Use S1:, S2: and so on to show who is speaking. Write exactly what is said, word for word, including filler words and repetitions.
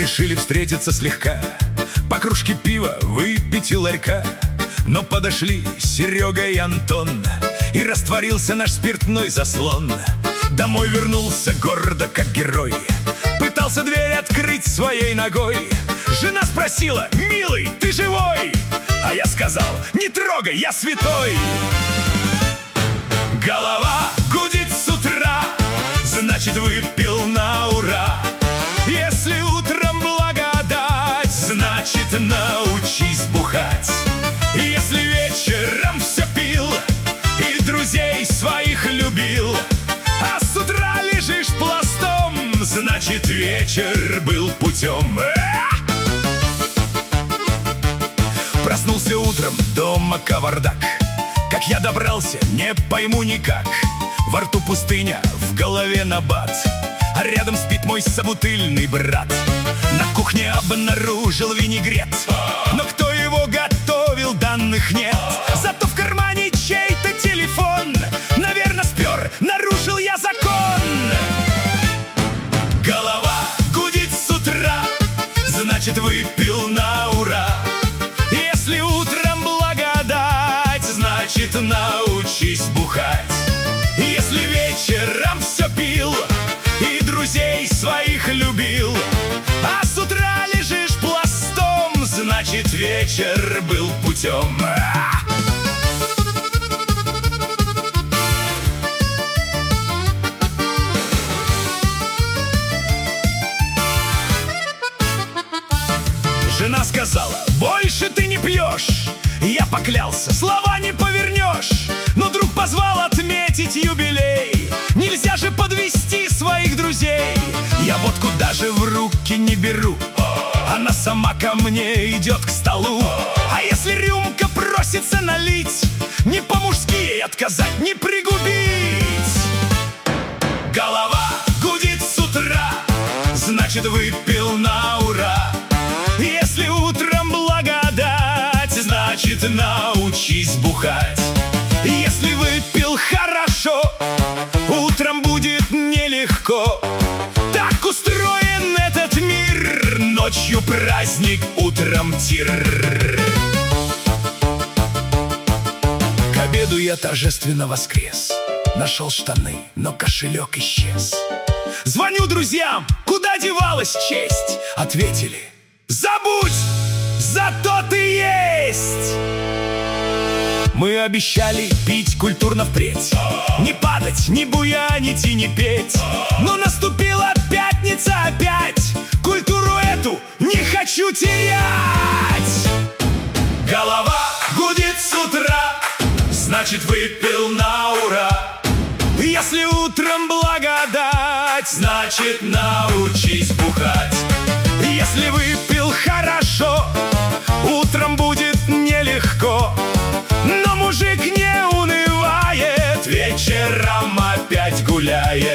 S1: решили встретиться слегка, по кружке пива выпить у ларька. Но подошли Серега и Антон, и растворился наш спиртной заслон. Домой вернулся гордо, как герой, пытался дверь открыть своей ногой. Жена спросила: «Милый, ты живой?» А я сказал: «Не трогай, я святой». Голова гудит с утра, значит, выпил на ура. Если утром благодать, значит, научись бухать. Если вечером все пил и друзей своих любил, а с утра лежишь пластом, значит, вечер был путем. Проснулся утром, дома кавардак. Как я добрался, не пойму никак. Во рту пустыня, в голове набат, а рядом спит мой собутыльный брат. На кухне обнаружил винегрет, но кто его готовил, данных нет. Зато в кармане чей-то телефон, наверное, спер, нарушил я закон. Голова гудит с утра, значит, выпил на ура. Если утром благодать, значит, научись бухать. Если вечером все пил и друзей своих любил, а с утра лежишь пластом, значит, вечер был путем. Жена сказала: «Больше ты не пьешь». Я поклялся: «Слова не повернешь». Но друг позвал отметить юбилей, нельзя же подвести своих друзей. Я водку даже в руки не беру, она сама ко мне идет к столу. А если рюмка просится налить, не по-мужски ей отказать, не пригубить. Голова гудит с утра, значит, выпил на ура. Если утром благодать, значит, научись бухать. Если выпил хорошо, утром будет нелегко. Так устроен этот мир, ночью праздник, утром тир. К обеду я торжественно воскрес, нашел штаны, но кошелек исчез. Звоню друзьям: «Куда девалась честь?» Ответили: «Забудь, зато ты есть!» Мы обещали пить культурно впредь, не падать, не буянить и не петь. Но наступила пятница опять, культуру эту не хочу терять. Голова гудит с утра, значит, выпил на ура. Если утром благодать, значит, научись бухать. Если выпил хорошо, утром будет нелегко. Но мужик не унывает, вечером опять гуляет.